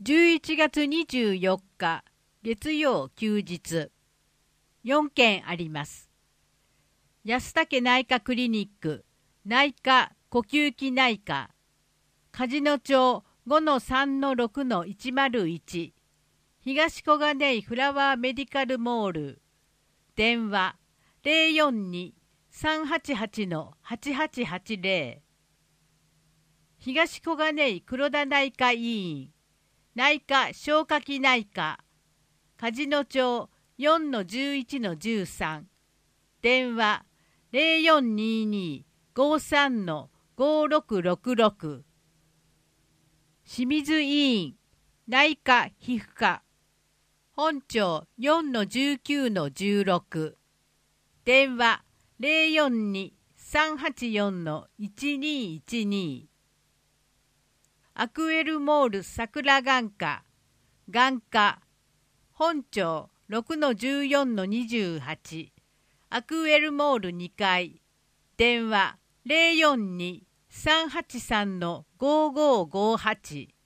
11月24日月曜休日4件あります。安武内科クリニック内科呼吸器内科梶野町 5-3-6-101 東小金井フラワーメディカルモール電話 042-388-8880 東小金井黒田内科医院内科消化器内科梶野町 4-11-13 電話 0422-53-5666 清水医院内科皮膚科本町 4-19-16 電話 042-384-1212 アクエルモール桜眼科眼科本町 6-14-28 アクエルモール2階電話 042-383-5558